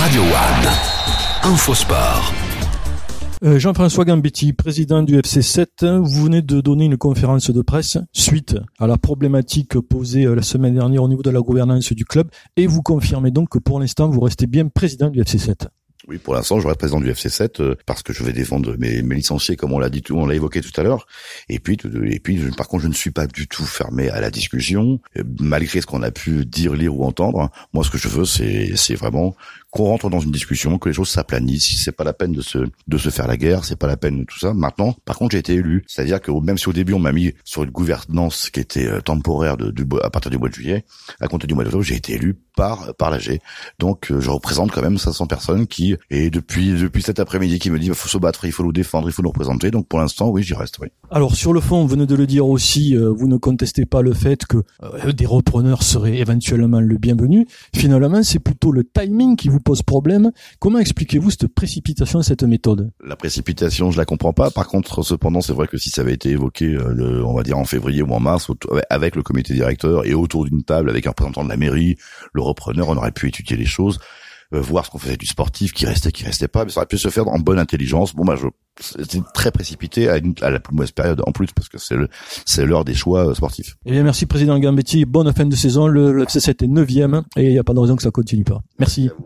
Radio One. Infosport. Jean-François Gambetti, président du FC 7, vous venez de donner une conférence de presse suite à la problématique posée la semaine dernière au niveau de la gouvernance du club et vous confirmez donc que pour l'instant vous restez bien président du FC 7. Oui, pour l'instant, je reste président du FC 7 parce que je vais défendre mes licenciés, comme on l'a évoqué tout à l'heure. Et puis, par contre, je ne suis pas du tout fermé à la discussion, malgré ce qu'on a pu dire, lire ou entendre. Moi, ce que je veux, c'est vraiment qu'on rentre dans une discussion, que les choses s'aplanissent. C'est pas la peine de se faire la guerre, c'est pas la peine de tout ça. Maintenant, par contre, j'ai été élu. C'est-à-dire que même si au début on m'a mis sur une gouvernance qui était temporaire à partir du mois de juillet, à compter du mois d'octobre, j'ai été élu par l'AG. Donc, je représente quand même 500 personnes et depuis cet après-midi qui me dit, il faut se battre, il faut nous défendre, il faut nous représenter. Donc, pour l'instant, oui, j'y reste, oui. Alors, sur le fond, vous venez de le dire aussi, vous ne contestez pas le fait que des repreneurs seraient éventuellement le bienvenu. Finalement, c'est plutôt le timing qui vous pose problème. Comment expliquez-vous cette précipitation, cette méthode? La précipitation, je la comprends pas. Par contre, cependant, c'est vrai que si ça avait été évoqué, on va dire en février ou en mars, avec le comité directeur et autour d'une table avec un représentant de la mairie, le repreneur, on aurait pu étudier les choses, voir ce qu'on faisait du sportif, qui restait pas, mais ça aurait pu se faire en bonne intelligence. Bon, c'était très précipité à la plus mauvaise période en plus parce que c'est l'heure des choix sportifs. Eh bien, merci président Gambetti. Bonne fin de saison. Le FC7 est 9e et il n'y a pas de raison que ça continue pas. Merci.